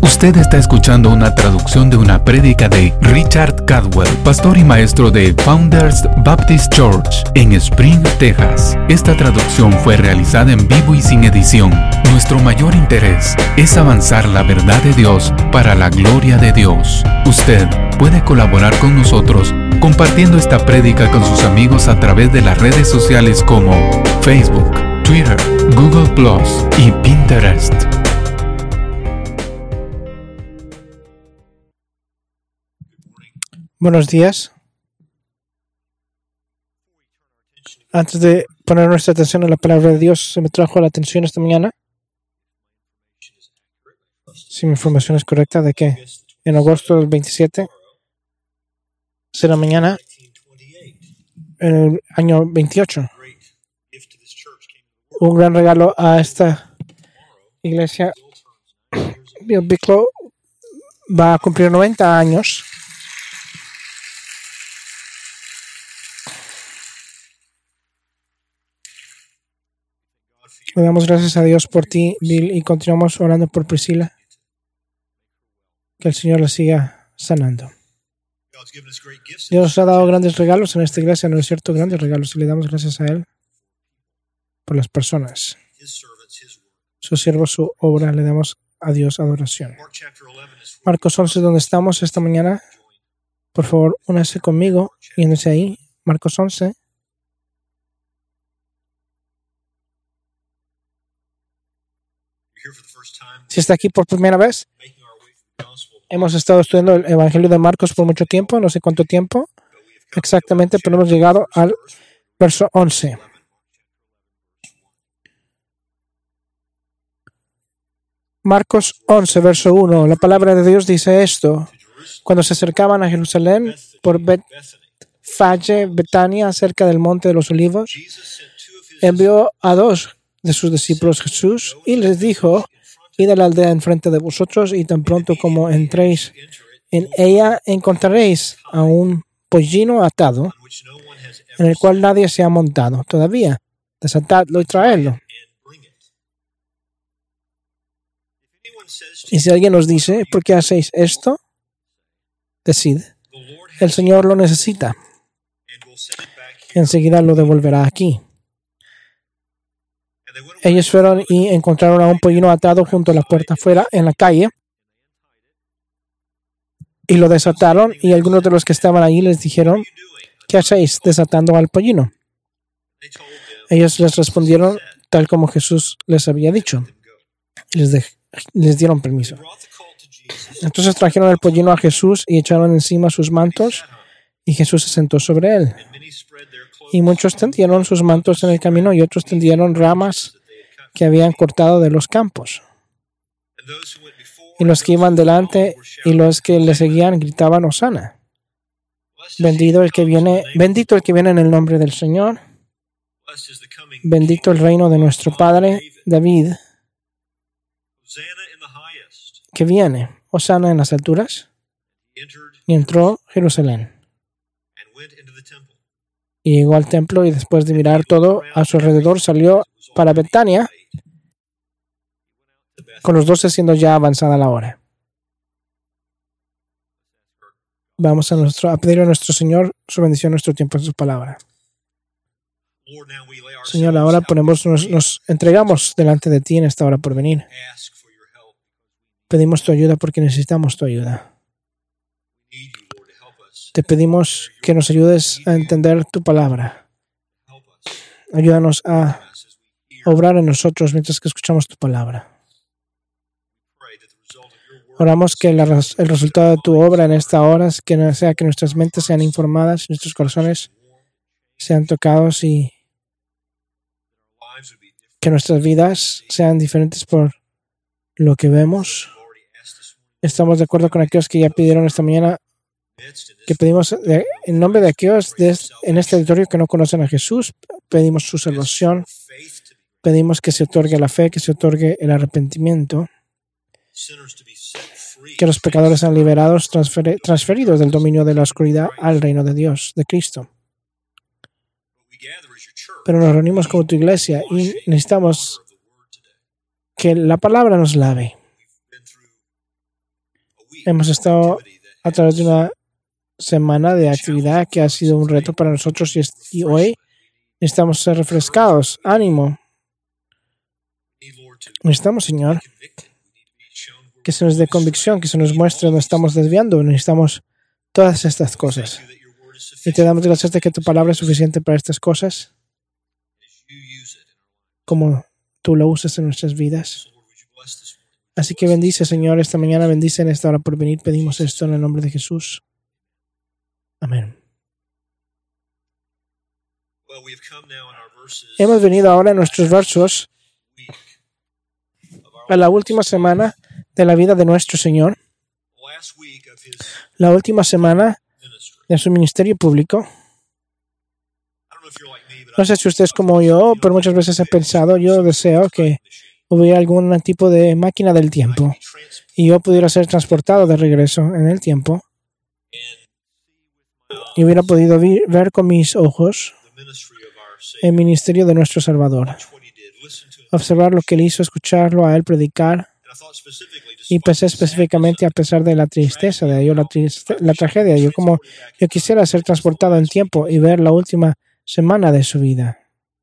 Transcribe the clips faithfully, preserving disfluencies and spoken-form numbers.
Usted está escuchando una traducción de una prédica de Richard Cadwell, pastor y maestro de Founders Baptist Church en Spring, Texas. Esta traducción fue realizada en vivo y sin edición. Nuestro mayor interés es avanzar la verdad de Dios para la gloria de Dios. Usted puede colaborar con nosotros compartiendo esta prédica con sus amigos a través de las redes sociales como Facebook, Twitter, Google plus, y Pinterest. Buenos días. Antes de poner nuestra atención en la palabra de Dios, se me trajo a la atención esta mañana, si mi información es correcta, de que en agosto del veintisiete será mañana, en el año veintiocho. Un gran regalo a esta iglesia. Bill Bicklow va a cumplir noventa años. Le damos gracias a Dios por ti, Bill, y continuamos orando por Priscila. Que el Señor la siga sanando. Dios nos ha dado grandes regalos en esta iglesia, ¿no es cierto? Grandes regalos, y le damos gracias a Él por las personas. Su siervo, su obra, le damos a Dios adoración. Marcos once, donde estamos esta mañana. Por favor, únase conmigo, yéndose ahí. Marcos once. Si está aquí por primera vez, hemos estado estudiando el Evangelio de Marcos por mucho tiempo, no sé cuánto tiempo exactamente, pero hemos llegado al verso once. Marcos once, verso uno. La palabra de Dios dice esto: cuando se acercaban a Jerusalén por Betfage, Betania, cerca del monte de los olivos, envió a dos de sus discípulos Jesús y les dijo: id a la aldea enfrente de vosotros, y tan pronto como entréis en ella encontraréis a un pollino atado en el cual nadie se ha montado todavía. Desatadlo y traedlo. Y si alguien os dice: ¿por qué hacéis esto? Decid: el Señor lo necesita. Enseguida lo devolverá aquí. Ellos fueron y encontraron a un pollino atado junto a la puerta afuera en la calle y lo desataron, y algunos de los que estaban allí les dijeron: ¿qué hacéis desatando al pollino? Ellos les respondieron tal como Jesús les había dicho y les, de- les dieron permiso. Entonces trajeron el pollino a Jesús y echaron encima sus mantos, y Jesús se sentó sobre él. Y muchos tendieron sus mantos en el camino, y otros tendieron ramas que habían cortado de los campos. Y los que iban delante y los que le seguían gritaban: Hosana. Bendito el que viene, bendito el que viene en el nombre del Señor. Bendito el reino de nuestro Padre David, que viene. Hosana en las alturas. Y entró a Jerusalén. Y llegó al templo, y después de mirar todo a su alrededor, salió para Betania, con los doce, siendo ya avanzada la hora. Vamos a, nuestro, a pedir a nuestro Señor su bendición, nuestro tiempo en su palabra. Señor, ahora ponemos, nos, nos entregamos delante de ti en esta hora por venir. Pedimos tu ayuda porque necesitamos tu ayuda. Te pedimos que nos ayudes a entender tu palabra. Ayúdanos a obrar en nosotros mientras que escuchamos tu palabra. Oramos que la, el resultado de tu obra en esta hora es que sea que nuestras mentes sean informadas, nuestros corazones sean tocados, y que nuestras vidas sean diferentes por lo que vemos. Estamos de acuerdo con aquellos que ya pidieron esta mañana, que pedimos en nombre de aquellos de, en este territorio que no conocen a Jesús. Pedimos su salvación. Pedimos que se otorgue la fe, que se otorgue el arrepentimiento, que los pecadores sean liberados, transfer, transferidos del dominio de la oscuridad al reino de Dios, de Cristo. Pero nos reunimos como tu iglesia y necesitamos que la palabra nos lave. Hemos estado a través de una semana de actividad que ha sido un reto para nosotros y, y hoy necesitamos ser refrescados. Ánimo. Necesitamos, Señor, que se nos dé convicción, que se nos muestre dónde estamos desviando. Necesitamos todas estas cosas. Y te damos gracias de que tu palabra es suficiente para estas cosas, como tú lo usas en nuestras vidas. Así que bendice, Señor, esta mañana, bendice en esta hora por venir. Pedimos esto en el nombre de Jesús. Amén. Hemos venido ahora en nuestros versos a la última semana de la vida de nuestro Señor, la última semana de su ministerio público. No sé si usted es como yo, pero muchas veces he pensado, yo deseo que hubiera algún tipo de máquina del tiempo y yo pudiera ser transportado de regreso en el tiempo y hubiera podido vi- ver con mis ojos el ministerio de nuestro Salvador, observar lo que él hizo, escucharlo a él predicar. Y pensé específicamente, a pesar de la tristeza de ello, la, triste, la tragedia de ello, como yo quisiera ser transportado en tiempo y ver la última semana de su vida.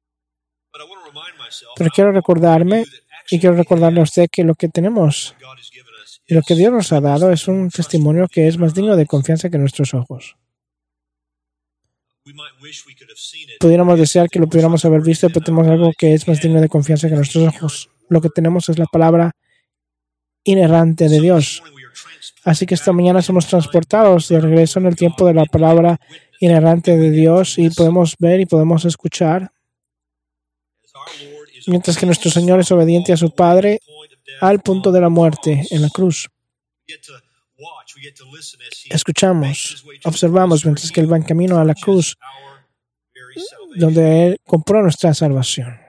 Pero quiero recordarme y quiero recordarle a usted que lo que tenemos y lo que Dios nos ha dado es un testimonio que es más digno de confianza que nuestros ojos. Pudiéramos desear que lo pudiéramos haber visto, pero tenemos algo que es más digno de confianza que nuestros ojos. Lo que tenemos es la palabra inerrante de Dios. Así que esta mañana somos transportados de regreso en el tiempo de la palabra inerrante de Dios y podemos ver y podemos escuchar, mientras que nuestro Señor es obediente a su Padre al punto de la muerte en la cruz. Escuchamos, observamos mientras que Él va en camino a la cruz, donde Él compró nuestra salvación.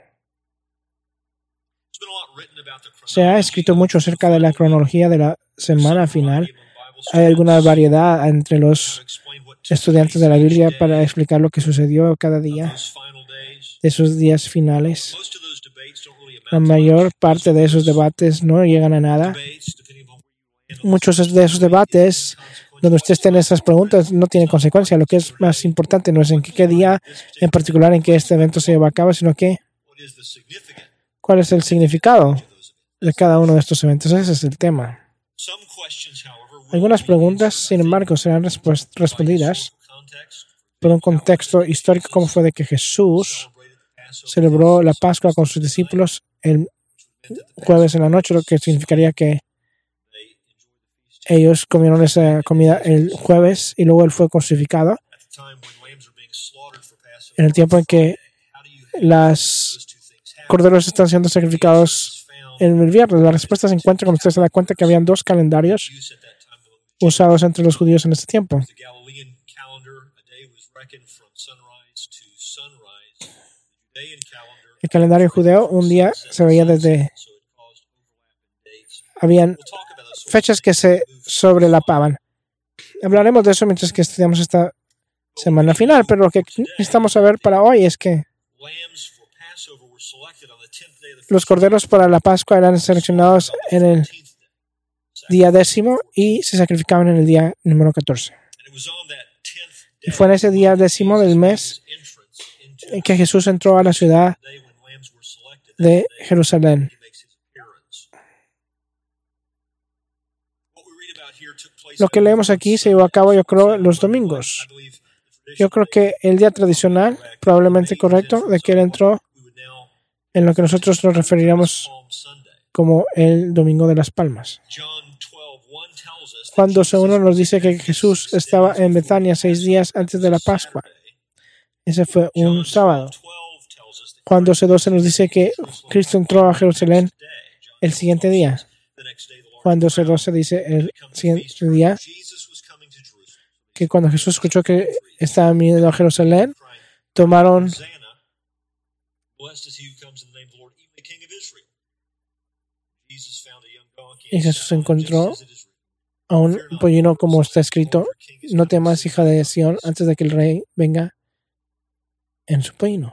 Se ha escrito mucho acerca de la cronología de la semana final. Hay alguna variedad entre los estudiantes de la Biblia para explicar lo que sucedió cada día de esos días finales. La mayor parte de esos debates no llegan a nada. Muchos de esos debates donde ustedes tienen esas preguntas no tienen consecuencia. Lo que es más importante no es en qué día en particular en que este evento se lleva a cabo, sino que cuál es el significado de cada uno de estos eventos. Ese es el tema. Algunas preguntas, sin embargo, serán resp- respondidas por un contexto histórico, como fue de que Jesús celebró la Pascua con sus discípulos el jueves en la noche, lo que significaría que ellos comieron esa comida el jueves y luego él fue crucificado. En el tiempo en que las corderos están siendo sacrificados en el viernes, la respuesta se encuentra cuando usted se da cuenta que habían dos calendarios usados entre los judíos en este tiempo. El calendario judeo, un día se veía desde... Habían fechas que se sobrelapaban. Hablaremos de eso mientras que estudiamos esta semana final, pero lo que necesitamos saber para hoy es que los corderos para la Pascua eran seleccionados en el día décimo y se sacrificaban en el día número catorce. Y fue en ese día décimo del mes en que Jesús entró a la ciudad de Jerusalén. Lo que leemos aquí se llevó a cabo, yo creo, los domingos. Yo creo que el día tradicional, probablemente correcto, de que Él entró en lo que nosotros nos referiríamos como el Domingo de las Palmas. Juan doce uno nos dice que Jesús estaba en Betania seis días antes de la Pascua. Ese fue un sábado. Juan doce doce nos dice que Cristo entró a Jerusalén el siguiente día. Juan doce doce dice el siguiente día que cuando Jesús escuchó que estaban viniendo a Jerusalén, tomaron y Jesús encontró a un pollino, como está escrito: no temas, hija de Sión, antes de que el rey venga en su pollino.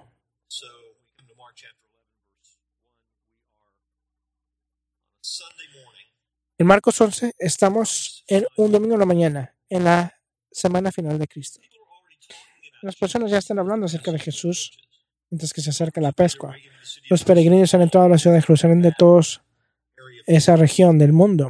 En Marcos once estamos en un domingo en la mañana, en la semana final de Cristo. Las personas ya están hablando acerca de Jesús mientras que se acerca la Pascua. Los peregrinos han entrado a la ciudad de Jerusalén de toda esa región del mundo.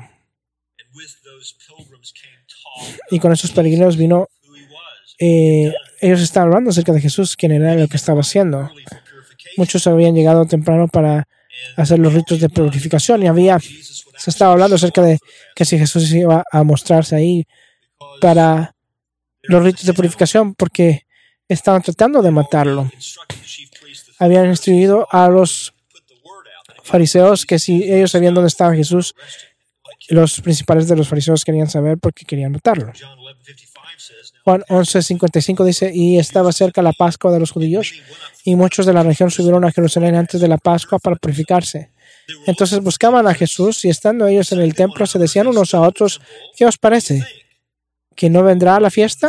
Y con esos peregrinos vino, eh, ellos estaban hablando acerca de Jesús, quién era, lo que estaba haciendo. Muchos habían llegado temprano para hacer los ritos de purificación y había, se estaba hablando acerca de que si Jesús iba a mostrarse ahí para los ritos de purificación porque estaban tratando de matarlo. Habían instruido a los fariseos que si ellos sabían dónde estaba Jesús, los principales de los fariseos querían saber por qué querían matarlo. Juan once cincuenta y cinco dice, y estaba cerca la Pascua de los judíos, y muchos de la región subieron a Jerusalén antes de la Pascua para purificarse. Entonces buscaban a Jesús, y estando ellos en el templo, se decían unos a otros, ¿qué os parece? ¿Que no vendrá a la fiesta?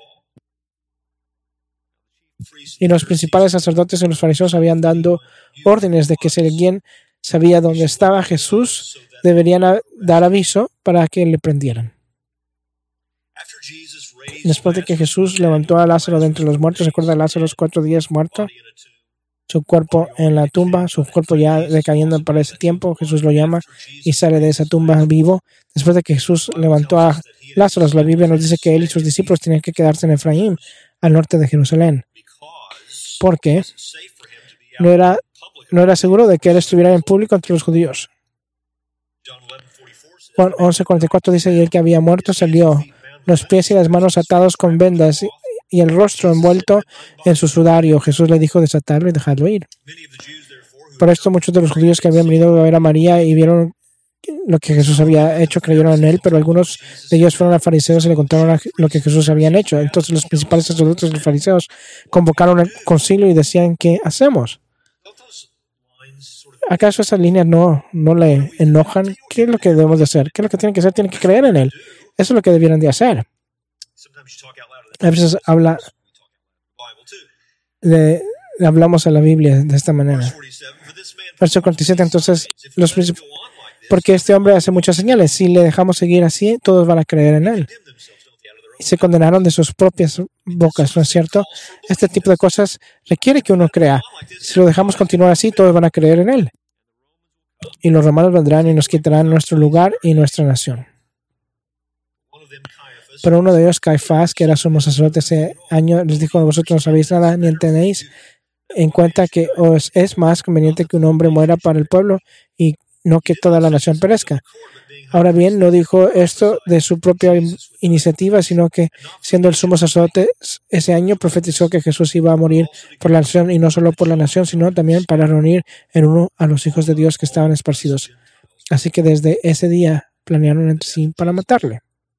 Y los principales sacerdotes y los fariseos habían dado órdenes de que si alguien sabía dónde estaba Jesús, deberían dar aviso para que le prendieran. Después de que Jesús levantó a Lázaro de entre los muertos, recuerda a Lázaro los cuatro días muerto, su cuerpo en la tumba, su cuerpo ya decayendo para ese tiempo, Jesús lo llama y sale de esa tumba vivo. Después de que Jesús levantó a Lázaro, la Biblia nos dice que él y sus discípulos tenían que quedarse en Efraín, al norte de Jerusalén, porque no era, no era seguro de que él estuviera en público entre los judíos. Juan once cuarenta y cuatro dice, y el que había muerto salió, los pies y las manos atados con vendas y el rostro envuelto en su sudario. Jesús le dijo, desatarlo y dejarlo ir. Por esto muchos de los judíos que habían venido a ver a María y vieron lo que Jesús había hecho creyeron en él, pero algunos de ellos fueron a fariseos y le contaron lo que Jesús habían hecho. Entonces los principales sacerdotes y los fariseos convocaron el concilio y decían, ¿qué hacemos? ¿Acaso esas líneas no, no le enojan? ¿Qué es lo que debemos de hacer? ¿Qué es lo que tienen que hacer? Tienen que creer en él. Eso es lo que debieran de hacer. A veces habla de, hablamos a la Biblia de esta manera. Verso cuarenta y siete, entonces, los porque este hombre hace muchas señales. Si le dejamos seguir así, todos van a creer en él. Y se condenaron de sus propias bocas, ¿no es cierto? Este tipo de cosas requiere que uno crea. Si lo dejamos continuar así, todos van a creer en él. Y los romanos vendrán y nos quitarán nuestro lugar y nuestra nación. Pero uno de ellos, Caifás, que era sumo sacerdote ese año, les dijo, vosotros no sabéis nada ni entendéis en cuenta que os es más conveniente que un hombre muera para el pueblo y no que toda la nación perezca. Ahora bien, no dijo esto de su propia iniciativa, sino que siendo el sumo sacerdote ese año profetizó que Jesús iba a morir por la nación y no solo por la nación, sino también para reunir en uno a los hijos de Dios que estaban esparcidos. Así que desde ese día planearon entre sí para matarle.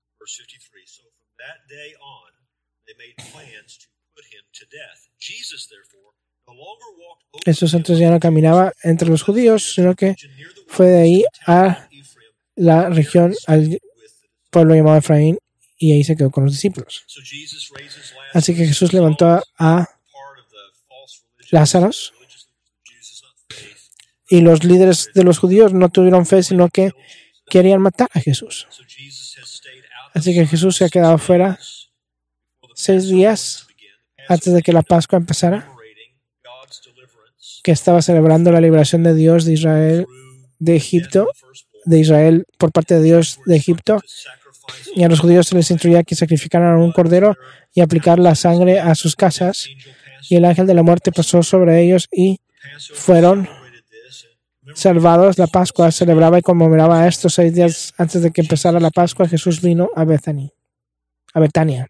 Jesús entonces ya no caminaba entre los judíos, sino que fue de ahí a la región, al pueblo llamado Efraín, y ahí se quedó con los discípulos. Así que Jesús levantó a Lázaro, y los líderes de los judíos no tuvieron fe, sino que querían matar a Jesús. Así que Jesús se ha quedado fuera seis días antes de que la Pascua empezara, que estaba celebrando la liberación de Dios de Israel de Egipto, de Israel por parte de Dios de Egipto, y a los judíos se les instruía que sacrificaran un cordero y aplicar la sangre a sus casas, y el ángel de la muerte pasó sobre ellos y fueron salvados. La Pascua celebraba y conmemoraba estos seis días antes de que empezara la Pascua. Jesús vino a Betania, a Betania.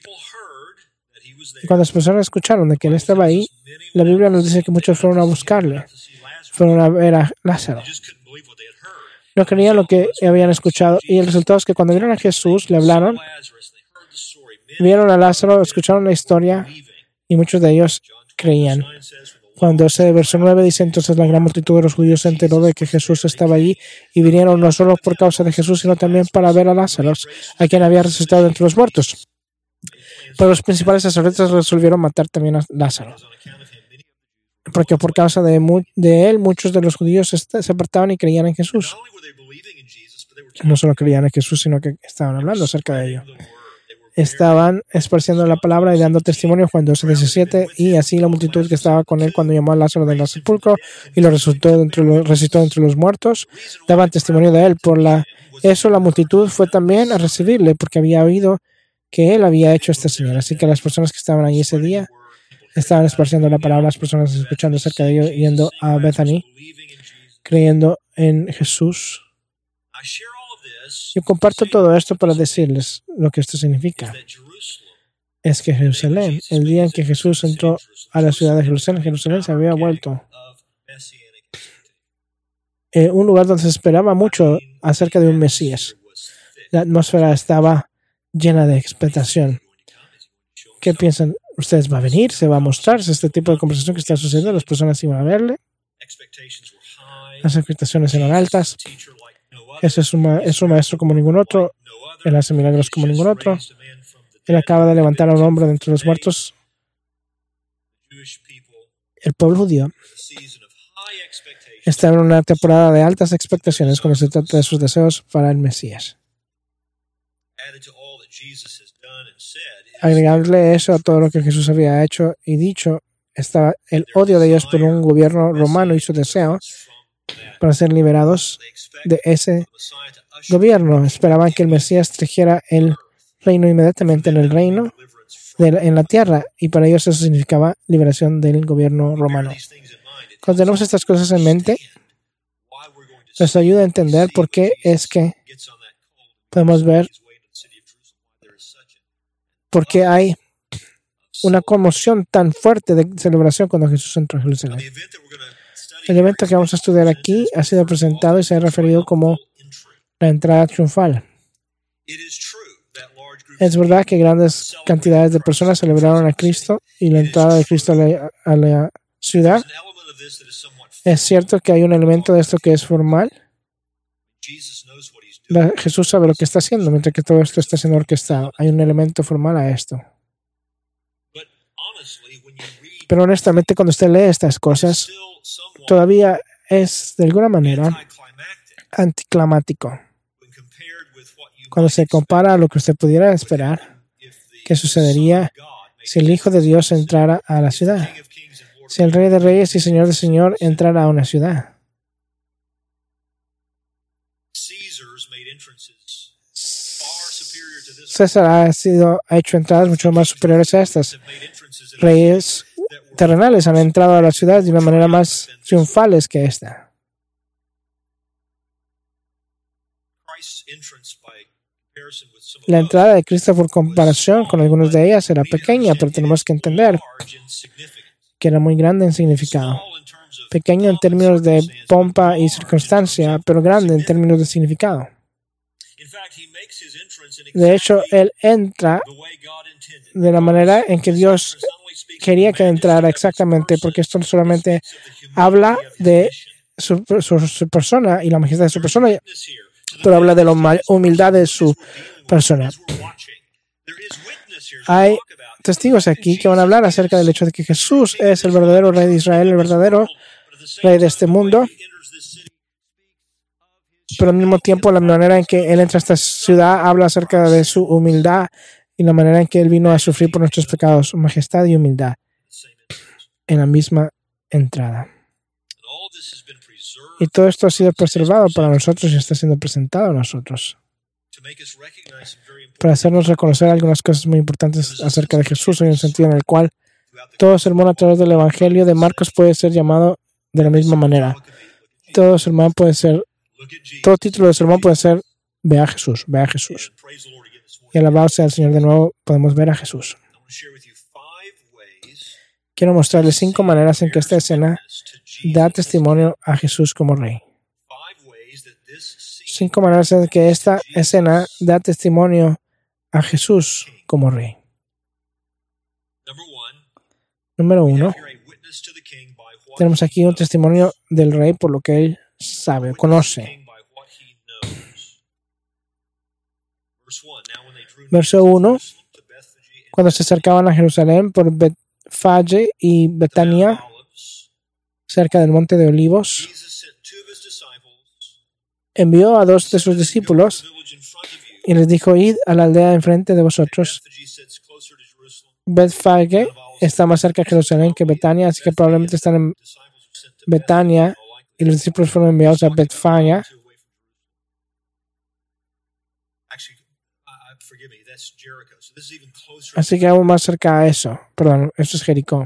Y cuando las personas escucharon de que él estaba ahí, la Biblia nos dice que muchos fueron a buscarle, fueron a ver a Lázaro. No creían lo que habían escuchado, y el resultado es que cuando vieron a Jesús, le hablaron, vieron a Lázaro, escucharon la historia, y muchos de ellos creían. Juan doce, verso nueve dice, entonces la gran multitud de los judíos se enteró de que Jesús estaba allí y vinieron no solo por causa de Jesús, sino también para ver a Lázaro, a quien había resucitado de entre los muertos. Pero los principales sacerdotes resolvieron matar también a Lázaro, porque por causa de, mu- de él muchos de los judíos se, se apartaban y creían en Jesús. no solo creían en Jesús, sino que estaban hablando acerca de ello. Estaban esparciendo la palabra y dando testimonio. Juan doce diecisiete. Y así la multitud que estaba con él cuando llamó a Lázaro del sepulcro y lo resucitó entre los, resucitó entre los muertos, daban testimonio de él. Por la, eso la multitud fue también a recibirle, porque había oído que él había hecho esta señal. Así que las personas que estaban allí ese día estaban esparciendo la palabra, las personas escuchando acerca de ello, yendo a Bethany, creyendo en Jesús. Yo comparto todo esto para decirles lo que esto significa. Es que Jerusalén, el día en que Jesús entró a la ciudad de Jerusalén, Jerusalén se había vuelto eh, un lugar donde se esperaba mucho acerca de un Mesías. La atmósfera estaba llena de expectación. ¿Qué piensan? ¿Ustedes va a venir? ¿Se va a mostrarse este tipo de conversación que está sucediendo? ¿Las personas iban a verle? Las expectaciones eran altas. Ese es un, ma- es un maestro como ningún otro. Él hace milagros como ningún otro. Él acaba de levantar a un hombre de entre los muertos. El pueblo judío está en una temporada de altas expectaciones cuando se trata de sus deseos para el Mesías. Agregarle eso a todo lo que Jesús había hecho y dicho, estaba el odio de ellos por un gobierno romano y su deseo para ser liberados de ese gobierno. Esperaban que el Mesías trajera el reino inmediatamente en el reino, de la, en la tierra, y para ellos eso significaba liberación del gobierno romano. Cuando tenemos estas cosas en mente, nos ayuda a entender por qué es que podemos ver por qué hay una conmoción tan fuerte de celebración cuando Jesús entró a Jerusalén. El evento que vamos a estudiar aquí ha sido presentado y se ha referido como la entrada triunfal. Es verdad que grandes cantidades de personas celebraron a Cristo y la entrada de Cristo a la, a la ciudad. Es cierto que hay un elemento de esto que es formal. La, Jesús sabe lo que está haciendo, mientras que todo esto está siendo orquestado. Hay un elemento formal a esto. Pero honestamente, cuando usted lee estas cosas, todavía es de alguna manera anticlimático. Cuando se compara a lo que usted pudiera esperar que sucedería si el Hijo de Dios entrara a la ciudad, si el Rey de Reyes y Señor de Señor entrara a una ciudad. César ha sido ha hecho entradas mucho más superiores a estas. Reyes terrenales han entrado a la ciudad de una manera más triunfales que esta. La entrada de Cristo por comparación con algunas de ellas era pequeña, pero tenemos que entender que era muy grande en significado. Pequeño en términos de pompa y circunstancia, pero grande en términos de significado. De hecho, Él entra de la manera en que Dios quería que entrara exactamente, porque esto solamente habla de su, su, su persona y la majestad de su persona, pero habla de la humildad de su persona. Hay testigos aquí que van a hablar acerca del hecho de que Jesús es el verdadero Rey de Israel, el verdadero Rey de este mundo, pero al mismo tiempo la manera en que Él entra a esta ciudad habla acerca de su humildad y la manera en que Él vino a sufrir por nuestros pecados, majestad y humildad en la misma entrada. Y todo esto ha sido preservado para nosotros y está siendo presentado a nosotros para hacernos reconocer algunas cosas muy importantes acerca de Jesús. Hay un sentido en el cual todo sermón a través del Evangelio de Marcos puede ser llamado de la misma manera. Todo sermón puede ser, todo título de sermón puede ser Ve a Jesús, ve a Jesús. Y alabado sea el Señor, de nuevo podemos ver a Jesús. Quiero mostrarles cinco maneras en que esta escena da testimonio a Jesús como Rey. Cinco maneras en que esta escena da testimonio a Jesús como Rey. Número uno, tenemos aquí un testimonio del Rey por lo que Él sabe, conoce. Verso uno, cuando se acercaban a Jerusalén por Betfage y Betania, cerca del monte de Olivos, envió a dos de sus discípulos y les dijo: id a la aldea enfrente de vosotros. Bethfage está más cerca de Jerusalén que Betania, así que probablemente están en Betania y los discípulos fueron enviados a Bethfage. Así que aún más cerca a eso. Perdón, eso es Jericó.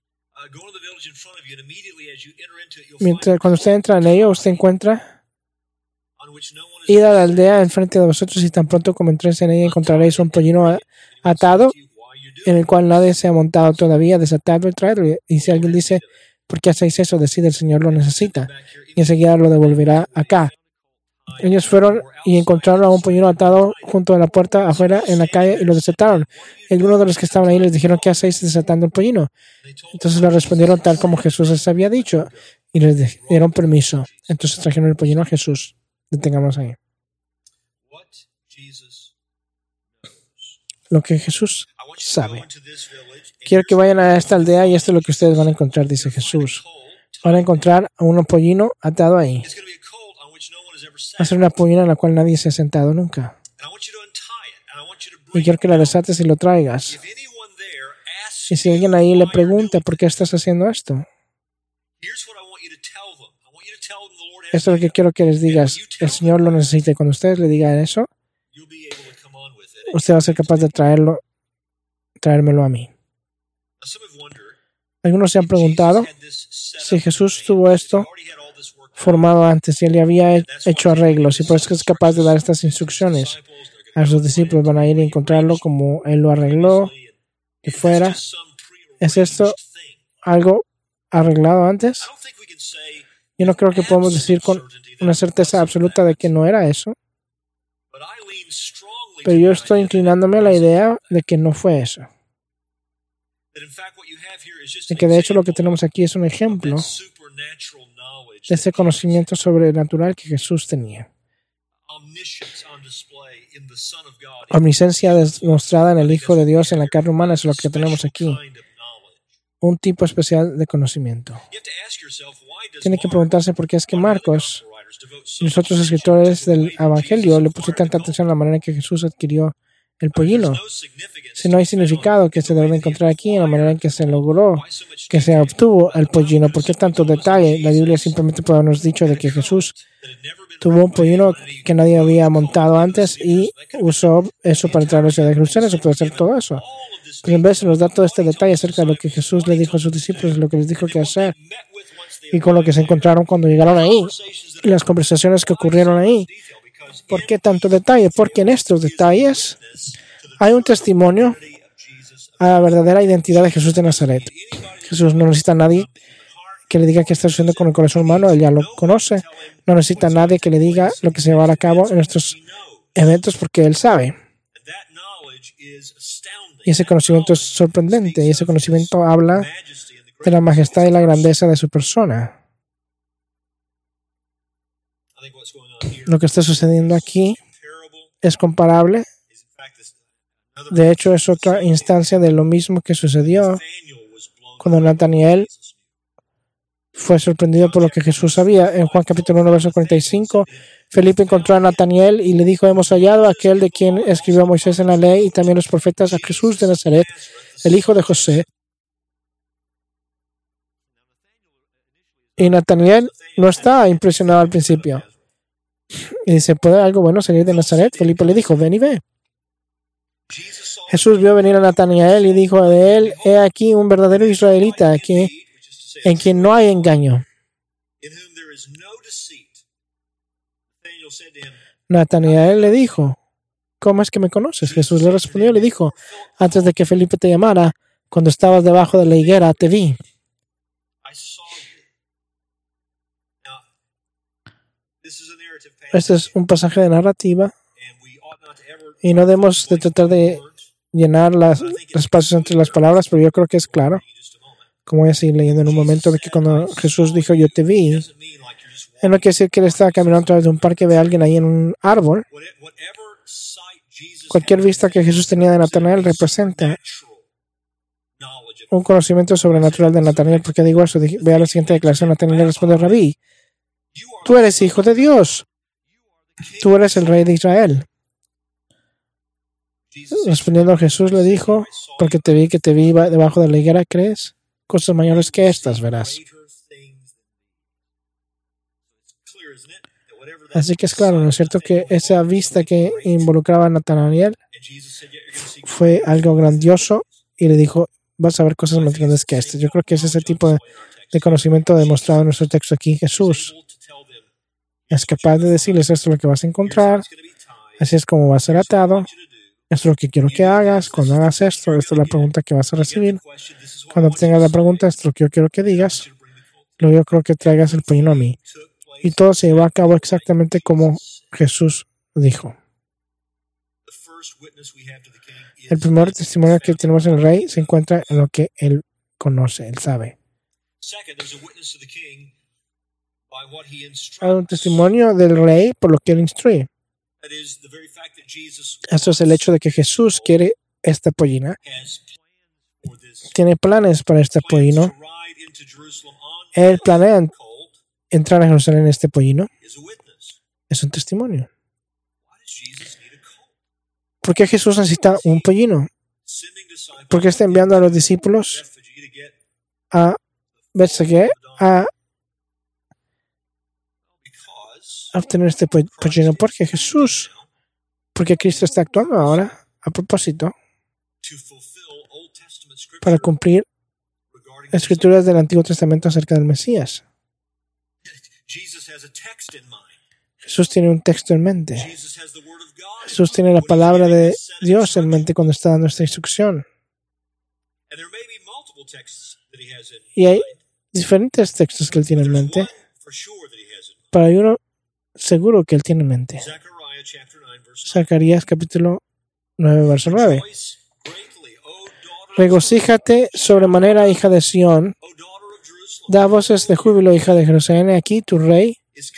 Mientras, cuando usted entra en ello, usted encuentra: id a la aldea enfrente de vosotros y tan pronto como entréis en ella encontraréis un pollino atado en el cual nadie se ha montado todavía, desatado y traído. Y si alguien dice: ¿por qué hacéis eso? Decid: el Señor lo necesita y enseguida lo devolverá acá. Ellos fueron y encontraron a un pollino atado junto a la puerta afuera en la calle y lo desataron. Y algunos de los que estaban ahí les dijeron: ¿qué hacéis desatando el pollino? Entonces le respondieron tal como Jesús les había dicho y les dieron permiso. Entonces trajeron el pollino a Jesús. Detengamos ahí. Lo que Jesús sabe. Quiero que vayan a esta aldea y esto es lo que ustedes van a encontrar, dice Jesús. Van a encontrar a un pollino atado ahí. Va a ser una pollina en la cual nadie se ha sentado nunca. Y quiero que la desates y lo traigas. Y si alguien ahí le pregunta: ¿por qué estás haciendo esto? Esto es lo que quiero que les digas. El Señor lo necesita. Y cuando ustedes le digan eso, usted va a ser capaz de traerlo, traérmelo a mí. Algunos se han preguntado si Jesús tuvo esto formado antes y él le había hecho arreglos y por eso es capaz de dar estas instrucciones a sus discípulos. Van a ir a encontrarlo como él lo arregló de fuera. ¿Es esto algo arreglado antes? Yo no creo que podamos decir con una certeza absoluta de que no era eso. Pero yo estoy inclinándome a la idea de que no fue eso. De que de hecho lo que tenemos aquí es un ejemplo de ese conocimiento sobrenatural que Jesús tenía. Omnisciencia demostrada en el Hijo de Dios en la carne humana es lo que tenemos aquí. Un tipo especial de conocimiento. Tiene que preguntarse por qué es que Marcos y los otros escritores del Evangelio le pusieron tanta atención a la manera en que Jesús adquirió el pollino. Si no hay significado que se debe encontrar aquí en la manera en que se logró, que se obtuvo el pollino, ¿por qué tanto detalle? La Biblia simplemente puede habernos dicho de que Jesús tuvo un pollino que nadie había montado antes y usó eso para entrar a la ciudad de Jerusalén. Eso puede ser todo eso. Pero en vez de nos da todo este detalle acerca de lo que Jesús le dijo a sus discípulos, lo que les dijo que hacer y con lo que se encontraron cuando llegaron ahí y las conversaciones que ocurrieron ahí. ¿Por qué tanto detalle? Porque en estos detalles hay un testimonio a la verdadera identidad de Jesús de Nazaret. Jesús no necesita a nadie que le diga qué está sucediendo con el corazón humano. Él ya lo conoce. No necesita a nadie que le diga lo que se llevará a cabo en nuestros eventos porque Él sabe. Y ese conocimiento es sorprendente. Y ese conocimiento habla de la majestad y la grandeza de su persona. Lo que está sucediendo aquí es comparable. De hecho, es otra instancia de lo mismo que sucedió cuando Natanael fue sorprendido por lo que Jesús sabía. En Juan capítulo uno, verso cuarenta y cinco, Felipe encontró a Natanael y le dijo: hemos hallado a aquel de quien escribió Moisés en la ley y también los profetas, a Jesús de Nazaret, el hijo de José. Y Natanael no está impresionado al principio. Y dice: ¿puede algo bueno salir de Nazaret? Felipe le dijo: ven y ve. Jesús vio venir a Natanael y dijo de él: he aquí un verdadero israelita aquí, en quien no hay engaño. Natanael le dijo: ¿cómo es que me conoces? Jesús le respondió y le dijo: antes de que Felipe te llamara, cuando estabas debajo de la higuera, te vi. Este es un pasaje de narrativa y no debemos de tratar de llenar las, los espacios entre las palabras, pero yo creo que es claro, como voy a seguir leyendo en un momento, de que cuando Jesús dijo yo te vi, él no quiere decir que él estaba caminando a través de un parque, ve a alguien ahí en un árbol. Cualquier vista que Jesús tenía de Natanael representa un conocimiento sobrenatural de Natanael. Porque digo eso, vea la siguiente declaración. Natanael le responde: Rabí, tú eres hijo de Dios, tú eres el rey de Israel. Respondiendo Jesús le dijo, porque te vi que te vi debajo de la higuera, ¿crees? Cosas mayores que estas verás. Así que es claro, ¿no es cierto?, que esa vista que involucraba a Natanael fue algo grandioso y le dijo, vas a ver cosas más grandes que estas. Yo creo que es ese tipo de, de conocimiento demostrado en nuestro texto aquí. Jesús es capaz de decirles, esto es lo que vas a encontrar, así es como va a ser atado, esto es lo que quiero que hagas, cuando hagas esto, esta es la pregunta que vas a recibir, cuando obtengas la pregunta, esto es lo que yo quiero que digas, luego yo creo que traigas el pollino a mí. Y todo se llevó a cabo exactamente como Jesús dijo. El primer testimonio que tenemos en el rey se encuentra en lo que él conoce, él sabe. Hay un testimonio del rey por lo que él instruye. Esto es el hecho de que Jesús quiere esta pollina. Tiene planes para este pollino. Él planea entrar a Jerusalén en este pollino. Es un testimonio. ¿Por qué Jesús necesita un pollino? ¿Por qué está enviando a los discípulos a Bethsagé a obtener este pollino? Porque Jesús, porque Cristo está actuando ahora a propósito para cumplir escrituras del Antiguo Testamento acerca del Mesías. Jesús tiene un texto en mente. Jesús tiene la palabra de Dios en mente cuando está dando esta instrucción. Y hay diferentes textos que él tiene en mente, pero hay uno seguro que él tiene en mente. Zacarías capítulo nueve, verso nueve. Regocíjate sobremanera, hija de Sión. Da voces de júbilo, hija de Jerusalén. Aquí tu rey.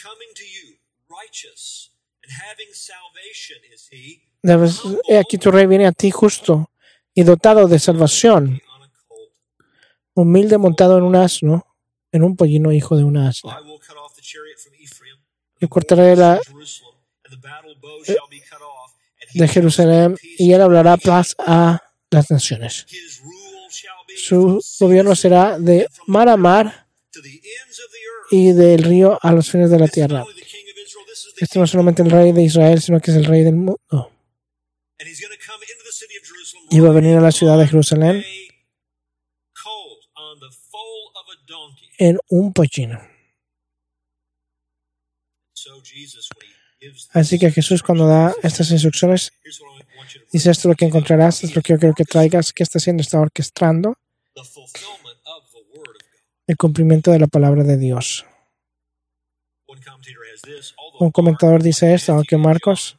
He aquí tu rey viene a ti justo y dotado de salvación, humilde montado en un asno, en un pollino hijo de una asna. Yo cortaré la de Jerusalén y él hablará paz a las naciones. Su gobierno será de mar a mar y del río a los fines de la tierra. Este no es solamente el rey de Israel, sino que es el rey del mundo. Y va a venir a la ciudad de Jerusalén en un pollino. Así que Jesús, cuando da estas instrucciones, dice, esto es lo que encontrarás, esto es lo que yo quiero que traigas. ¿Qué está haciendo? Está orquestando el cumplimiento de la palabra de Dios. Un comentador dice esto, aunque Marcos,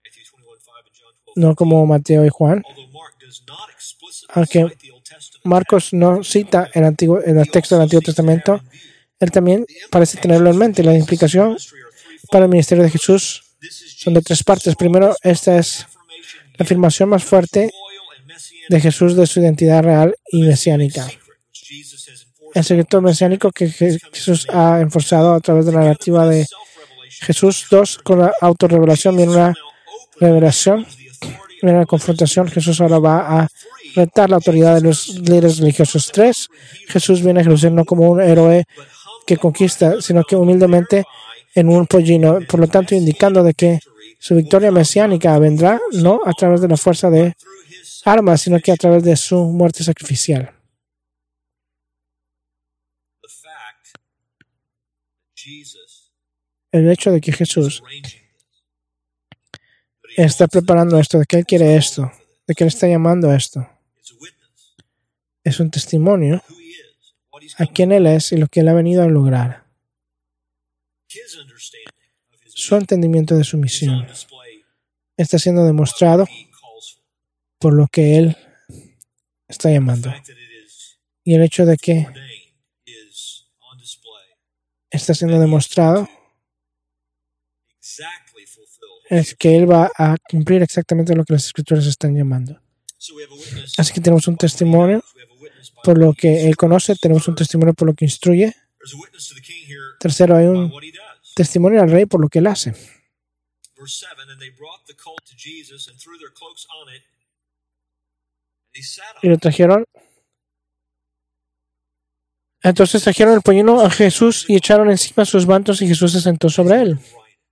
no como Mateo y Juan, aunque Marcos no cita el, antiguo, el texto del Antiguo Testamento, él también parece tenerlo en mente. La implicación para el ministerio de Jesús son de tres partes. Primero, esta es la afirmación más fuerte de Jesús de su identidad real y mesiánica. El secreto mesiánico que Jesús ha enforzado a través de la narrativa de Jesús. Dos, con la autorrevelación viene una revelación, viene una confrontación. Jesús ahora va a retar la autoridad de los líderes religiosos. Tres, Jesús viene a Jerusalén no como un héroe que conquista, sino que humildemente en un pollino, por lo tanto indicando de que su victoria mesiánica vendrá no a través de la fuerza de armas, sino que a través de su muerte sacrificial. El hecho de que Jesús está preparando esto, de que Él quiere esto, de que Él está llamando a esto, es un testimonio a quién Él es y lo que Él ha venido a lograr. Su entendimiento de su misión está siendo demostrado por lo que Él está llamando. Y el hecho de que está siendo demostrado es que Él va a cumplir exactamente lo que las Escrituras están llamando. Así que tenemos un testimonio por lo que Él conoce, tenemos un testimonio por lo que instruye. Tercero, hay un testimonio al rey por lo que Él hace. Y lo trajeron. Entonces trajeron el pollino a Jesús y echaron encima sus mantos y Jesús se sentó sobre él.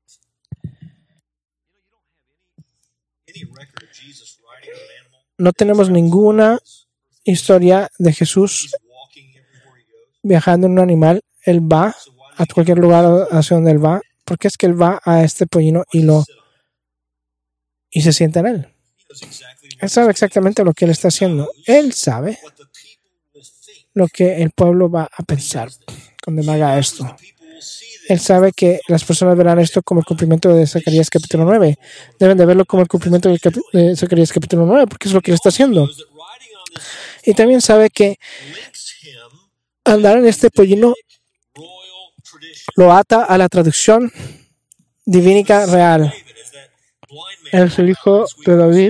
No tenemos ninguna historia de Jesús viajando en un animal. Él va a cualquier lugar hacia donde él va. ¿Por qué es que él va a este pollino y lo y se sienta en él? Él sabe exactamente lo que él está haciendo. Él sabe lo que el pueblo va a pensar cuando él haga esto. Él sabe que las personas verán esto como el cumplimiento de Zacarías capítulo nueve. Deben de verlo como el cumplimiento de, capi- de Zacarías capítulo nueve, porque es lo que él está haciendo. Y también sabe que andar en este pollino lo ata a la traducción divínica real. Él es el hijo de David.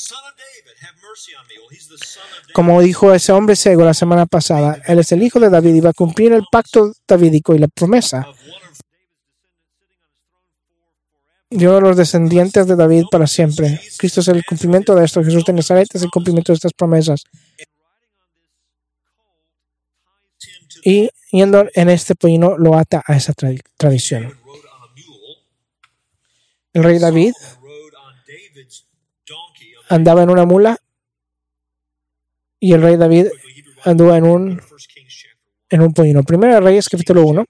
Como dijo ese hombre ciego la semana pasada, él es el hijo de David y va a cumplir el pacto davídico y la promesa. Dios a los descendientes de David para siempre. Cristo es el cumplimiento de esto. Jesús de Nazaret es el cumplimiento de estas promesas. Y yendo en este pollino lo ata a esa tra- tradición. El rey David andaba en una mula y el rey David anduvo en un en un pollino. Primero Reyes capítulo uno.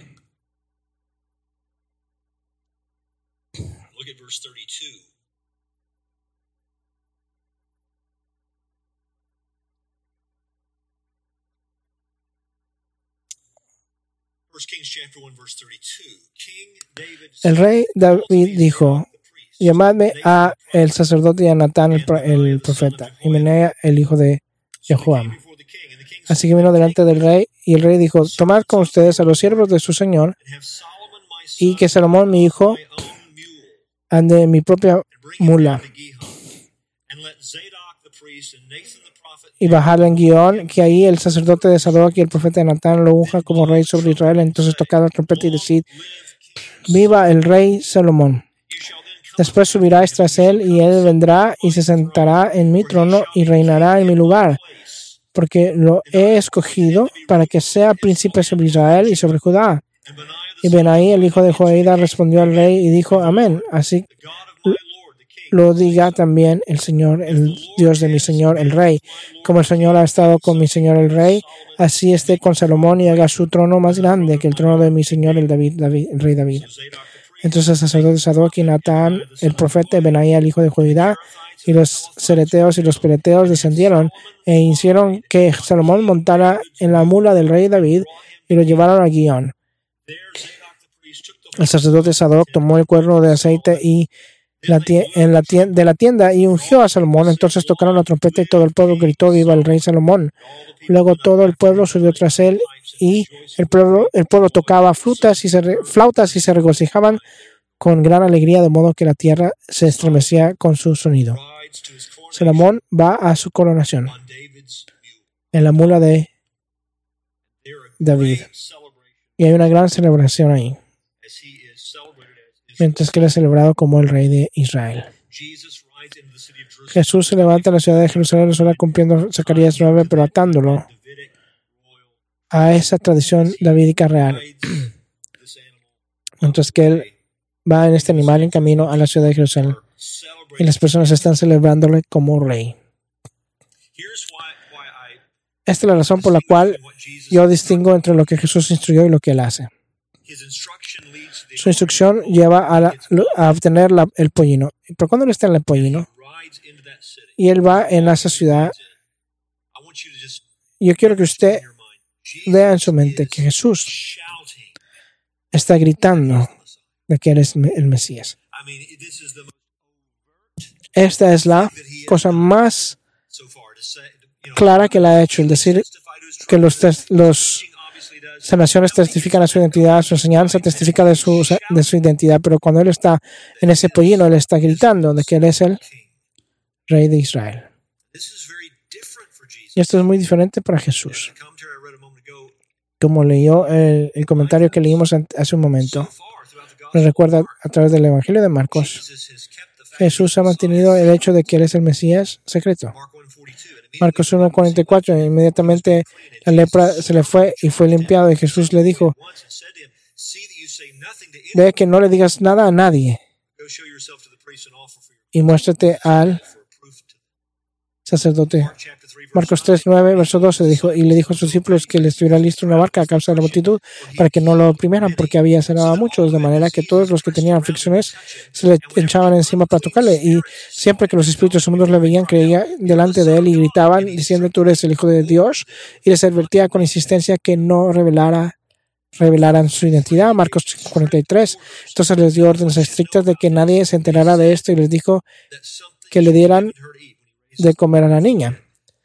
El rey David dijo: llamadme a el sacerdote y a Natán el, pro- el profeta, y Benaya el hijo de Jehoam. Así que vino delante del rey, y el rey dijo: tomad con ustedes a los siervos de su señor, y que Salomón mi hijo ande en mi propia mula, y bajarle en Guión, que ahí el sacerdote de Sadoc y el profeta de Natán lo unja como rey sobre Israel. Entonces tocad la trompeta y decid: viva el rey Salomón. Después subiráis tras él, y él vendrá y se sentará en mi trono y reinará en mi lugar, porque lo he escogido para que sea príncipe sobre Israel y sobre Judá. Y Benaí, el hijo de Joiada, respondió al rey y dijo: amén. Así lo diga también el Señor, el Dios de mi Señor, el rey. Como el Señor ha estado con mi Señor, el rey, así esté con Salomón y haga su trono más grande que el trono de mi Señor, el, David, David, el rey David. Entonces el sacerdote Sadoc y Natán, el profeta, Benaí, el hijo de Joiada, y los cereteos y los peleteos descendieron e hicieron que Salomón montara en la mula del rey David y lo llevaron a Guión. El sacerdote Sadoc tomó el cuerno de aceite y la tie- en la tienda, de la tienda y ungió a Salomón. Entonces tocaron la trompeta y todo el pueblo gritó: viva el rey Salomón. Luego todo el pueblo subió tras él y el pueblo, el pueblo tocaba flautas y, se re, flautas y se regocijaban con gran alegría, de modo que la tierra se estremecía con su sonido. Salomón va a su coronación en la mula de David. Y hay una gran celebración ahí, mientras que él es celebrado como el rey de Israel. Jesús se levanta en la ciudad de Jerusalén, solo cumpliendo Zacarías nueve, pero atándolo a esa tradición davídica real. Mientras que él va en este animal en camino a la ciudad de Jerusalén, y las personas están celebrándole como rey. Esta es la razón por la cual yo distingo entre lo que Jesús instruyó y lo que él hace. Su instrucción lleva a, la, a obtener la, el pollino. Pero cuando él está en el pollino y él va en esa ciudad, yo quiero que usted vea en su mente que Jesús está gritando de que él es el Mesías. Esta es la cosa más clara que él ha hecho, el decir que los, los sanaciones testifican a su identidad, su enseñanza testifica de su, de su identidad, pero cuando él está en ese pollino, él está gritando de que él es el rey de Israel. Y esto es muy diferente para Jesús. Como leyó el, el comentario que leímos hace un momento, Nos recuerda a través del Evangelio de Marcos. Jesús ha mantenido el hecho de que Él es el Mesías secreto. Marcos uno cuarenta y cuatro. Inmediatamente la lepra se le fue y fue limpiado. Y Jesús le dijo: ve que no le digas nada a nadie y muéstrate al sacerdote. Marcos tres nueve, verso doce, dijo, y le dijo a sus discípulos que les estuviera listo una barca a causa de la multitud para que no lo oprimieran, porque había sanado a muchos, de manera que todos los que tenían aflicciones se le echaban encima para tocarle. Y siempre que los espíritus inmundos le veían, creían delante de él y gritaban, diciendo: tú eres el Hijo de Dios. Y les advertía con insistencia que no revelara, revelaran su identidad. Marcos cuarenta y tres. Entonces les dio órdenes estrictas de que nadie se enterara de esto y les dijo que le dieran de comer a la niña.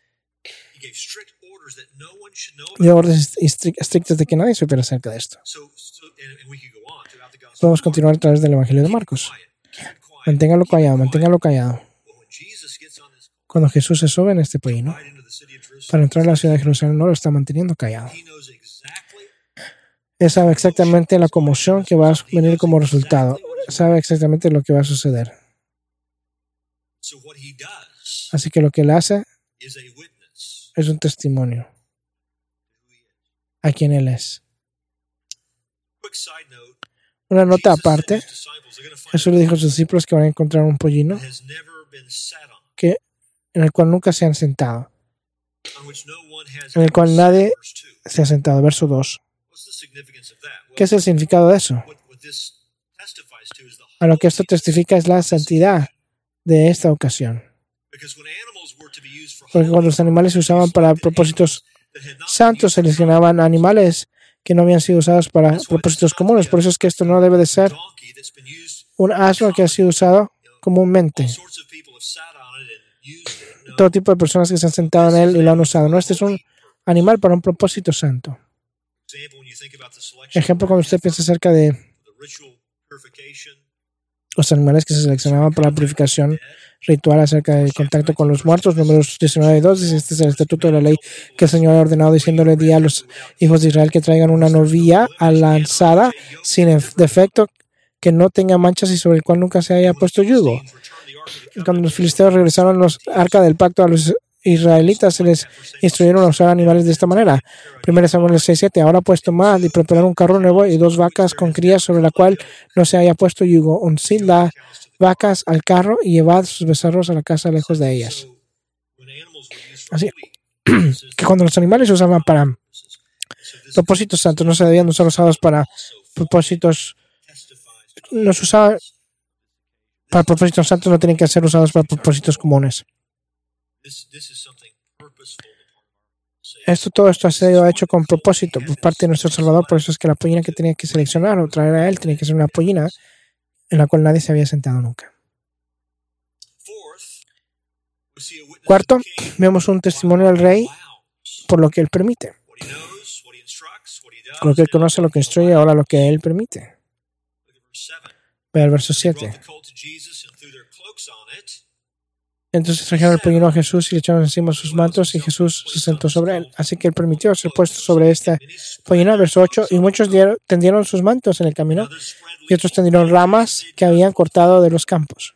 Dio órdenes estrictas de que nadie supiera acerca de esto. Podemos continuar a través del Evangelio de Marcos. Manténgalo callado, manténgalo callado. Cuando Jesús se sube en este pollino para entrar a la ciudad de Jerusalén, no lo está manteniendo callado. Él sabe exactamente la conmoción que va a venir como resultado. Sabe exactamente lo que va a suceder. Así que lo que él hace es un testimonio a quien él es. Una nota aparte, Jesús le dijo a sus discípulos que van a encontrar un pollino que, en el cual nunca se han sentado, en el cual nadie se ha sentado. Verso dos. ¿Qué es el significado de eso? A lo que esto testifica es la santidad de esta ocasión. Porque cuando los animales se usaban para propósitos santos, se les llamaban animales que no habían sido usados para propósitos comunes. Por eso es que esto no debe de ser un asno que ha sido usado comúnmente. Todo tipo de personas que se han sentado en él y lo han usado. No, este es un animal para un propósito santo. Ejemplo, cuando usted piensa acerca de los animales que se seleccionaban para la purificación ritual acerca del contacto con los muertos, números diecinueve y dos, dice: este es el estatuto de la ley que el Señor ha ordenado, diciéndole: di a los hijos de Israel que traigan una novilla lanzada sin defecto, que no tenga manchas y sobre el cual nunca se haya puesto yugo. Y cuando los filisteos regresaron los arca del pacto a los israelitas, se les instruyeron a usar animales de esta manera. primero Samuel seis siete. Ahora pues tomad y preparad un carro nuevo y dos vacas con crías sobre la cual no se haya puesto yugo. Uncid las vacas al carro y llevad sus becerros a la casa lejos de ellas. Así que cuando los animales se usaban para propósitos santos, no se debían usar usados para propósitos, los usaban para propósitos santos, no tienen que ser usados para propósitos comunes. Esto, todo esto ha sido hecho con propósito por parte de nuestro Salvador. Por eso es que la pollina que tenía que seleccionar o traer a él tenía que ser una pollina en la cual nadie se había sentado nunca. Cuarto, vemos un testimonio del rey por lo que él permite. Lo que él conoce, lo que instruye, ahora lo que él permite. Ve al verso siete. Entonces trajeron el pollino a Jesús y le echaron encima sus mantos y Jesús se sentó sobre él. Así que él permitió ser puesto sobre este pollino. Verso ocho. Y muchos dieron, tendieron sus mantos en el camino y otros tendieron ramas que habían cortado de los campos.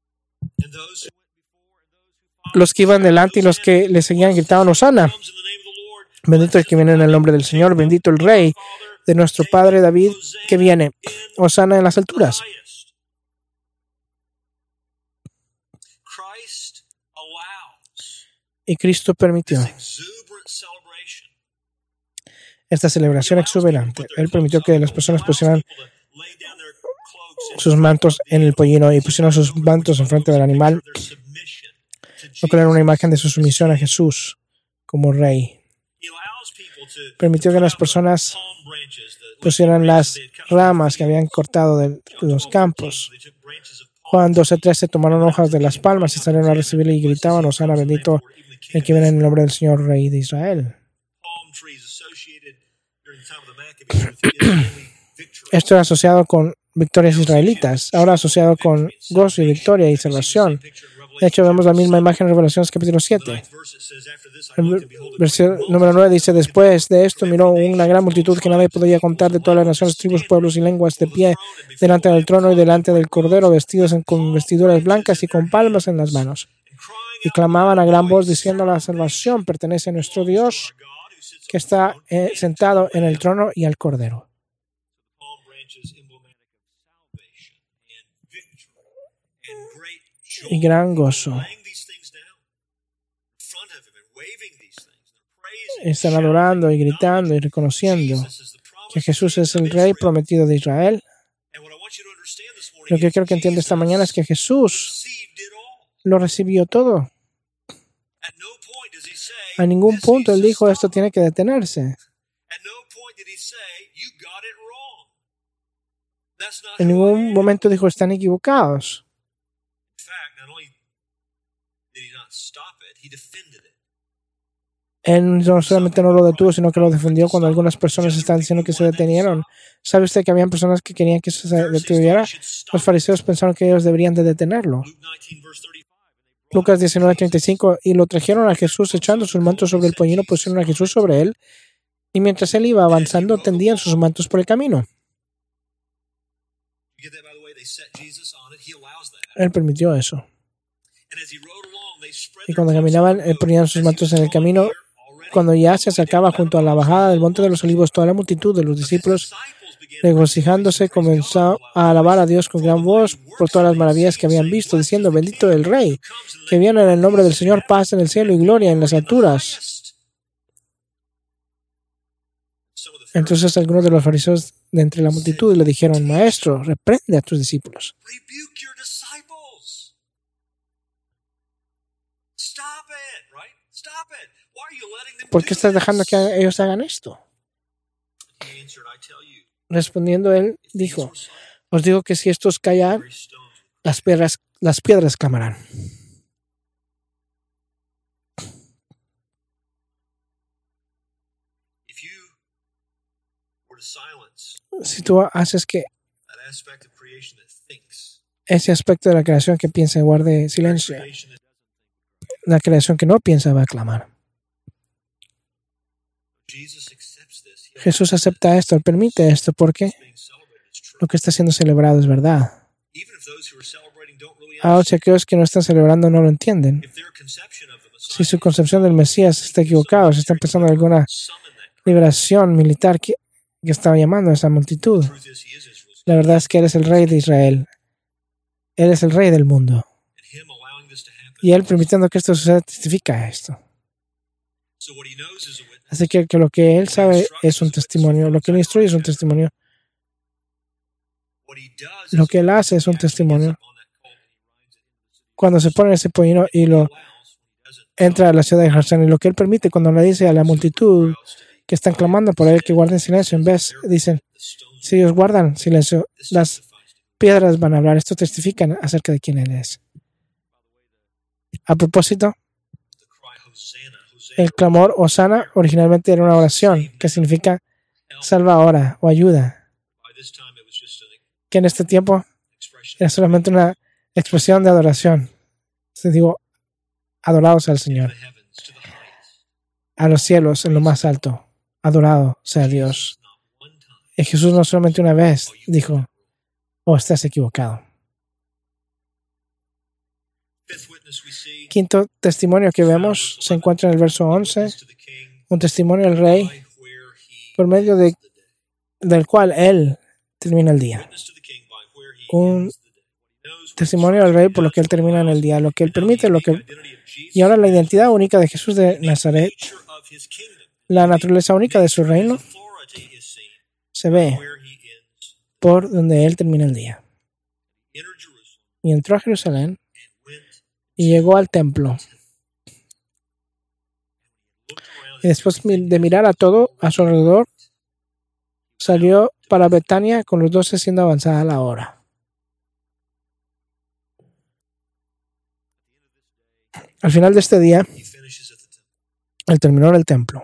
Los que iban delante y los que le seguían gritaban: Hosana. Bendito el que viene en el nombre del Señor. Bendito el Rey de nuestro Padre David que viene. Hosana en las alturas. Y Cristo permitió esta celebración exuberante. Él permitió que las personas pusieran sus mantos en el pollino y pusieron sus mantos enfrente del animal, lo cual era una imagen de su sumisión a Jesús como Rey. Permitió que las personas pusieran las ramas que habían cortado de los campos. Juan doce trece. Tomaron hojas de las palmas y salieron a recibirle y gritaban: Hosana, bendito el que viene en el nombre del Señor, Rey de Israel. Esto era asociado con victorias israelitas, ahora asociado con gozo y victoria y salvación. De hecho, vemos la misma imagen en Revelaciones capítulo siete. El versículo número nueve dice, después de esto miró una gran multitud que nadie podía contar de todas las naciones, tribus, pueblos y lenguas de pie delante del trono y delante del Cordero, vestidos en, con vestiduras blancas y con palmas en las manos. Y clamaban a gran voz diciendo, la salvación pertenece a nuestro Dios que está eh, sentado en el trono y al Cordero. Y gran gozo. Están adorando y gritando y reconociendo que Jesús es el Rey prometido de Israel. Lo que quiero que entienda esta mañana es que Jesús lo recibió todo. A ningún punto Él dijo, esto tiene que detenerse. En ningún momento dijo, están equivocados. Él no solamente no lo detuvo, sino que lo defendió cuando algunas personas estaban diciendo que se detenieron. ¿Sabe usted que habían personas que querían que se detuviera? Los fariseos pensaron que ellos deberían de detenerlo. Lucas diecinueve treinta y cinco, y lo trajeron a Jesús echando sus mantos sobre el pollino, pusieron a Jesús sobre él, y mientras él iba avanzando, tendían sus mantos por el camino. Él permitió eso. Y cuando caminaban, él ponían sus mantos en el camino. Cuando ya se acercaba junto a la bajada del Monte de los Olivos, toda la multitud de los discípulos, regocijándose, comenzó a alabar a Dios con gran voz por todas las maravillas que habían visto, diciendo, bendito el Rey, que viene en el nombre del Señor, paz en el cielo y gloria en las alturas. Entonces algunos de los fariseos de entre la multitud le dijeron, Maestro, reprende a tus discípulos. ¿Por qué estás dejando que ellos hagan esto? Respondiendo él, dijo, os digo que si estos callan, las piedras, las piedras clamarán. Si tú haces que ese aspecto de la creación que piensa y guarde silencio, la creación que no piensa va a clamar. Jesús acepta esto, Él permite esto porque lo que está siendo celebrado es verdad. Aun si aquellos que no están celebrando no lo entienden. Si su concepción del Mesías está equivocada, si están pensando en alguna liberación militar que, que estaba llamando a esa multitud, la verdad es que Él es el Rey de Israel. Él es el Rey del mundo. Y Él permitiendo que esto suceda testifica esto. Así que, que lo que Él sabe es un testimonio. Lo que Él instruye es un testimonio. Lo que Él hace es un testimonio. Cuando se pone ese pollino y lo entra a la ciudad de Jerusalén, y lo que Él permite cuando le dice a la multitud que están clamando por Él que guarden silencio, en vez dicen, si ellos guardan silencio, las piedras van a hablar. Esto testifica acerca de quién Él es. A propósito, el clamor Hosana originalmente era una oración que significa salva ahora o ayuda, que en este tiempo era solamente una expresión de adoración. Se digo, adorados al Señor, a los cielos en lo más alto, adorado sea Dios. Y Jesús no solamente una vez dijo, oh, estás equivocado. Quinto testimonio que vemos se encuentra en el verso once, un testimonio del Rey por medio de, del cual Él termina el día. Un testimonio del Rey por lo que Él termina en el día, lo que Él permite, lo que y ahora la identidad única de Jesús de Nazaret, la naturaleza única de su reino, se ve por donde Él termina el día. Y entró a Jerusalén y llegó al templo. Y después de mirar a todo a su alrededor, salió para Betania con los doce, siendo avanzada la hora. Al final de este día, él terminó en el templo.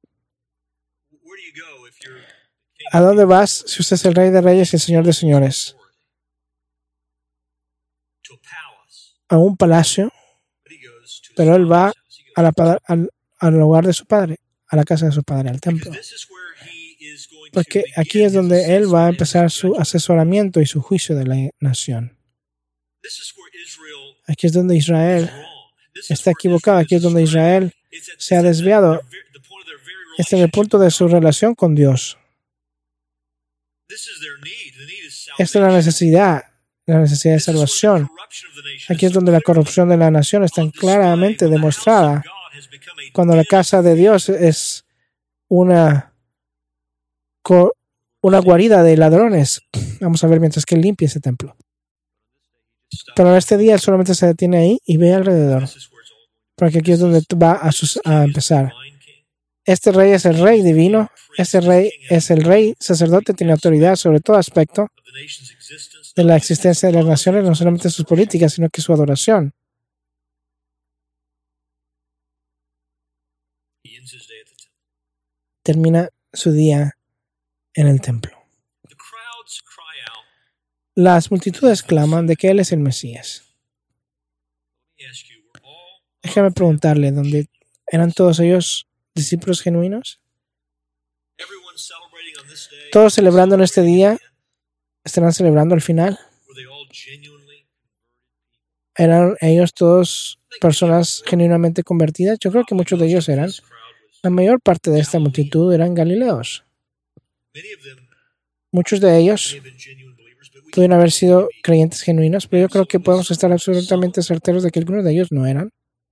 ¿A dónde vas si usted es el Rey de Reyes y el Señor de Señores? a un palacio, pero él va a la, al, al hogar de su padre, a la casa de su padre, al templo. Porque aquí es donde él va a empezar su asesoramiento y su juicio de la nación. Aquí es donde Israel está equivocado. Aquí es donde Israel se ha desviado. Este es el punto de su relación con Dios. Esta es la necesidad, la necesidad de salvación. Aquí es donde la corrupción de la nación está claramente demostrada. Cuando la casa de Dios es una, una guarida de ladrones. Vamos a ver mientras que él limpia ese templo. Pero en este día él solamente se detiene ahí y ve alrededor. Porque aquí es donde va a, sus, a empezar. Este rey es el rey divino. Este rey es el rey sacerdote, tiene autoridad sobre todo aspecto de la existencia de las naciones, no solamente sus políticas, sino que su adoración. Termina su día en el templo. Las multitudes claman de que Él es el Mesías. Déjame preguntarle, ¿dónde eran todos ellos discípulos genuinos? Todos celebrando en este día, ¿estarán celebrando al final? ¿Eran ellos todos personas genuinamente convertidas? Yo creo que muchos de ellos eran. La mayor parte de esta multitud eran galileos. Muchos de ellos pudieron haber sido creyentes genuinos, pero yo creo que podemos estar absolutamente certeros de que algunos de ellos no eran.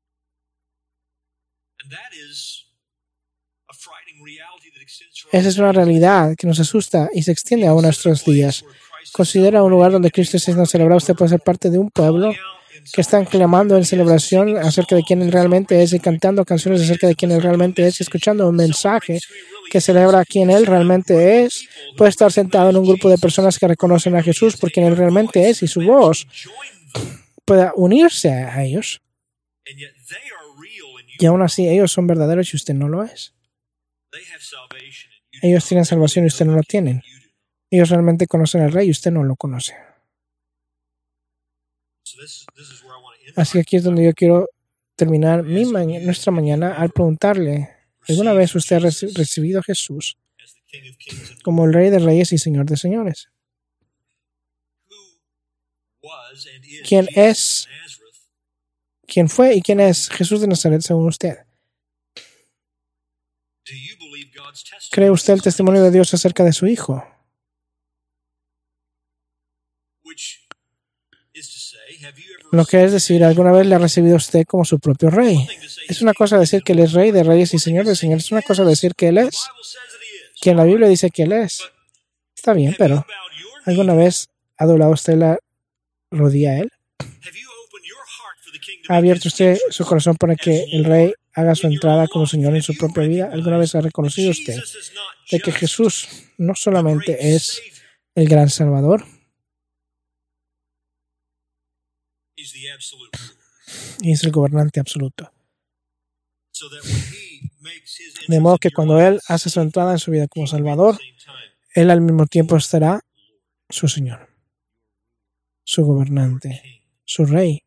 Esa es una realidad que nos asusta y se extiende a nuestros días. Considera un lugar donde Cristo es no celebrado. Usted puede ser parte de un pueblo que están clamando en celebración acerca de quién Él realmente es y cantando canciones acerca de quién Él realmente es y escuchando un mensaje que celebra quién Él realmente es. Puede estar sentado en un grupo de personas que reconocen a Jesús por quien Él realmente es y su voz pueda unirse a ellos. Y aún así ellos son verdaderos y usted no lo es. Ellos tienen salvación y usted no lo tiene. Ellos realmente conocen al Rey y usted no lo conoce. Así que aquí es donde yo quiero terminar mi ma- nuestra mañana al preguntarle, ¿alguna vez usted ha reci- recibido a Jesús como el Rey de Reyes y Señor de Señores? ¿Quién es, quién fue y quién es Jesús de Nazaret según usted? ¿Cree usted el testimonio de Dios acerca de su Hijo? Lo que es decir, ¿alguna vez le ha recibido usted como su propio Rey? Es una cosa decir que Él es Rey de Reyes y Señor de Señores. Es una cosa decir que Él es quien la Biblia dice que Él es. Está bien, pero ¿alguna vez ha doblado usted la rodilla a Él? ¿Ha abierto usted su corazón para que el Rey haga su entrada como Señor en su propia vida? ¿Alguna vez ha reconocido usted de que Jesús no solamente es el gran Salvador, y es el gobernante absoluto? De modo que cuando Él hace su entrada en su vida como Salvador, Él al mismo tiempo será su Señor, su gobernante, su Rey.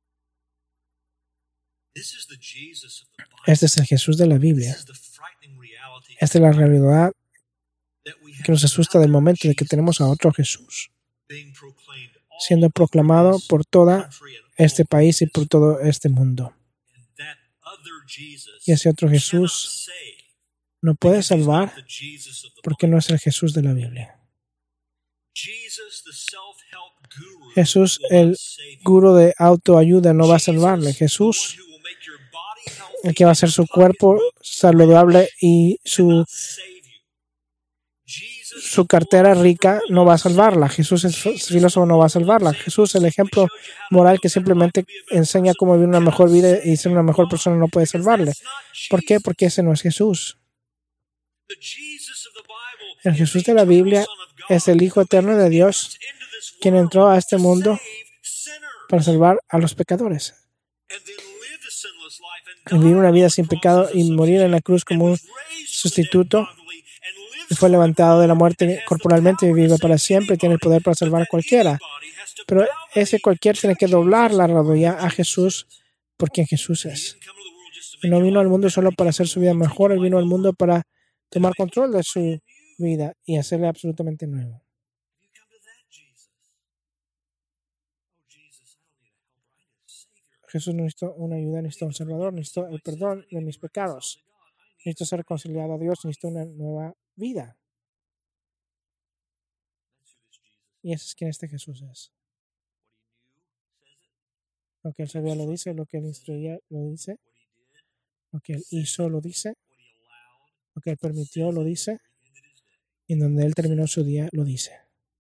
Este es el Jesús de la Biblia. Esta es la realidad que nos asusta del momento de que tenemos a otro Jesús siendo proclamado por todo este país y por todo este mundo. Y ese otro Jesús no puede salvar porque no es el Jesús de la Biblia. Jesús, el gurú de autoayuda, no va a salvarle. Jesús, el que va a hacer su cuerpo saludable y su su cartera rica, no va a salvarla. Jesús, el filósofo, no va a salvarla. Jesús, el ejemplo moral que simplemente enseña cómo vivir una mejor vida y ser una mejor persona, no puede salvarle. ¿Por qué? Porque ese no es Jesús. El Jesús de la Biblia es el Hijo eterno de Dios, quien entró a este mundo para salvar a los pecadores. Vivir una vida sin pecado y morir en la cruz como un sustituto y fue levantado de la muerte corporalmente y vive para siempre. Tiene el poder para salvar a cualquiera. Pero ese cualquiera tiene que doblar la rodilla a Jesús por quien Jesús es. Y no vino al mundo solo para hacer su vida mejor. Él vino al mundo para tomar control de su vida y hacerle absolutamente nuevo. Jesús no necesitó una ayuda, necesitó un salvador, necesitó el perdón de mis pecados. Necesito ser reconciliado a Dios, necesito una nueva vida. Y ese es quien este Jesús es. Lo que él sabía lo dice, lo que él instruía lo dice, lo que él hizo lo dice, lo que él permitió lo dice, y en donde él terminó su día lo dice.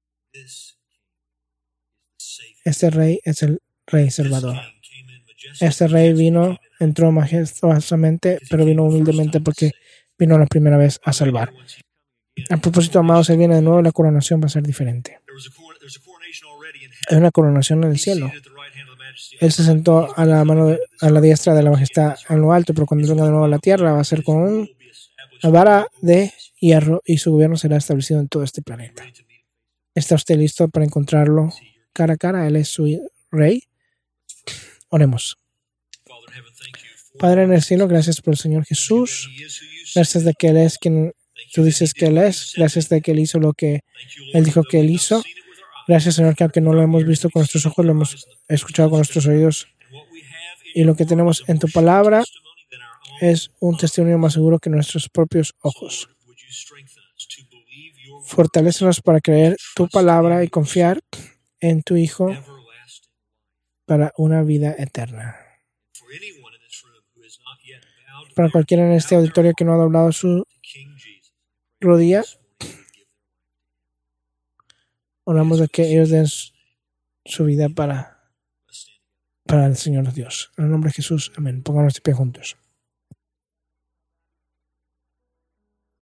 Este rey es el rey salvador. Este rey vino, entró majestuosamente, pero vino humildemente porque vino la primera vez a salvar. A propósito, amados, él viene de nuevo y la coronación va a ser diferente. Hay una coronación en el cielo. Él se sentó a la mano de, a la diestra de la majestad en lo alto, pero cuando venga de nuevo a la tierra va a ser con una vara de hierro y su gobierno será establecido en todo este planeta. ¿Está usted listo para encontrarlo cara a cara? Él es su rey. Oremos. Padre en el cielo, gracias por el Señor Jesús. Gracias de que Él es quien tú dices que Él es. Gracias de que Él hizo lo que Él dijo que Él hizo. Gracias, Señor, que aunque no lo hemos visto con nuestros ojos, lo hemos escuchado con nuestros oídos. Y lo que tenemos en tu palabra es un testimonio más seguro que nuestros propios ojos. Fortalécenos para creer tu palabra y confiar en tu Hijo para una vida eterna. Para cualquiera en este auditorio que no ha doblado su rodilla, oramos de que ellos den su vida para, para el Señor Dios. En el nombre de Jesús, amén. Pónganos de pie juntos.